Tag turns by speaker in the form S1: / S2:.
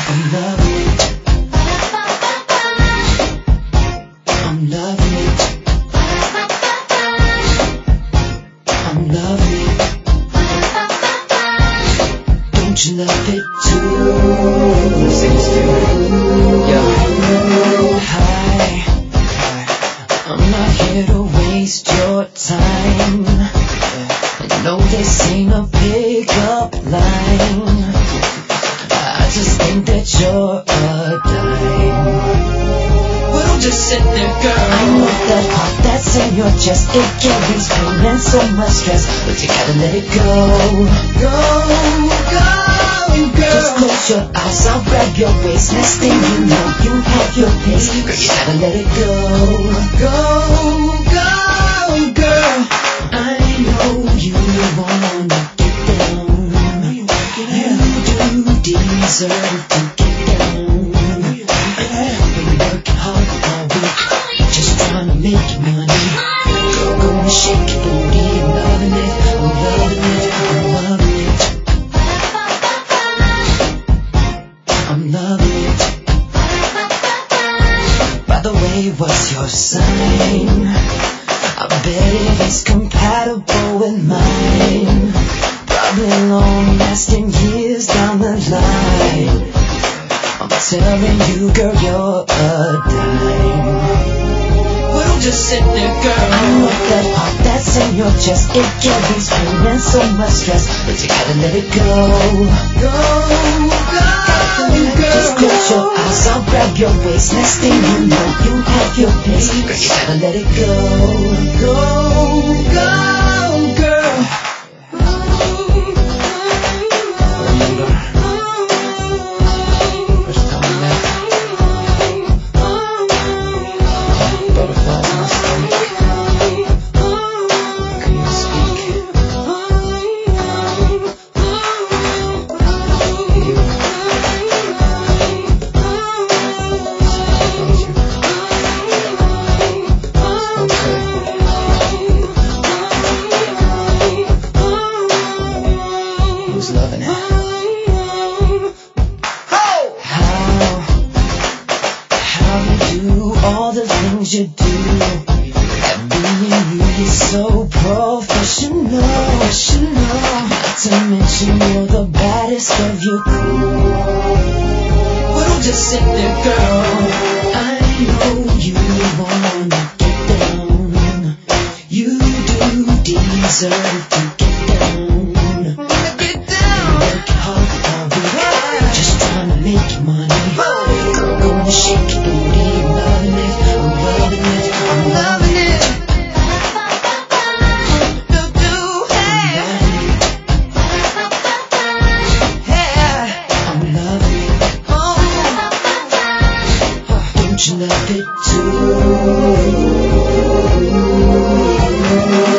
S1: I'm loving it. I'm loving it. I'm loving it. Don't you love it too? Sing this too. Yeah. Hi. I'm not here to waste your time. I know this ain't a pick-up line. I just think that you're a dime. Well, don't just sit there, girl. I know that heart that's in your chest, it carries pain and so much stress, but you gotta let it go. Go, girl. Just close your eyes, I'll grab your waist. Next thing you know, you have your pace. Girl, you gotta let it go. Go, girl. I know you wanna get down. You do deserve to get down. Been working hard all week, just trying to make money. Girl, gonna shake your booty. I'm loving it. I'm loving it. I'm loving it. I'm loving it. By the way, what's your sign? I bet it is compatible with mine. Probably long-lasting years down the line. I'm telling you, girl, you're a dime. Well, don't just sit there, girl. I know that heart that's in your chest, it carries pain and so much stress, but you gotta let it go. Go, girl. Just close your eyes, I'll grab your waist. Next thing you know, you have your pace. Girl, you gotta let it go. Go, girl. Remember, first time we met, butterflies in my stomach, couldn't speak. You. Who's loving it? How you do all the things you do? That being you is so professional. Not to mention you're the baddest of your crew. Well, don't just sit there, girl. I know you wanna get down. You do deserve to get down. Work hard all week, just trying to make money. Girl, gonna shake your booty. I'm loving it. I'm loving it. I'm loving it. I'm loving it. Don't you love it too?